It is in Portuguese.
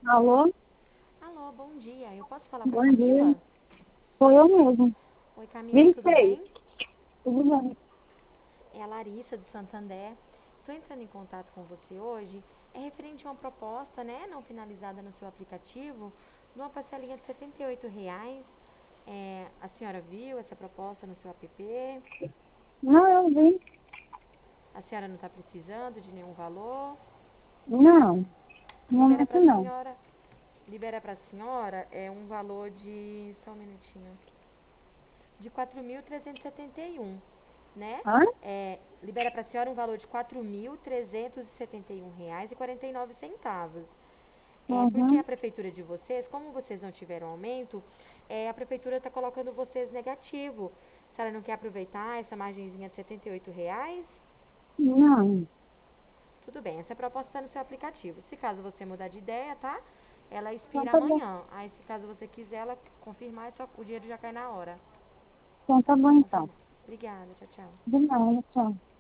Alô? Alô, bom dia. Eu posso falar com a Bom dia. Camila? Sou eu mesmo. Oi, Camila, tudo 26. bem? Tudo bem? É a Larissa do Santander. Estou entrando em contato com você hoje. É referente a uma proposta, né, não finalizada no seu aplicativo, numa parcelinha de R$ 78. A senhora viu essa proposta no seu app? Não, eu vi. A senhora não está precisando de nenhum valor? Não, no Libera para momento a não. senhora, libera para a senhora um valor de, só um minutinho, de 4.371, né? Hã? Libera para a senhora um valor de R$ 4.371,49. Porque a Uhum. prefeitura de vocês, como vocês não tiveram aumento, a prefeitura está colocando vocês negativo. A senhora não quer aproveitar essa margenzinha de R$ 78? Não. Tudo bem, essa proposta está no seu aplicativo. Se caso você mudar de ideia, tá? Ela Então expira tá bom. amanhã. Aí, se caso você quiser ela confirmar, o dinheiro já cai na hora. Então tá bom então. Confirma. Obrigada, tchau, tchau. De nada, tchau.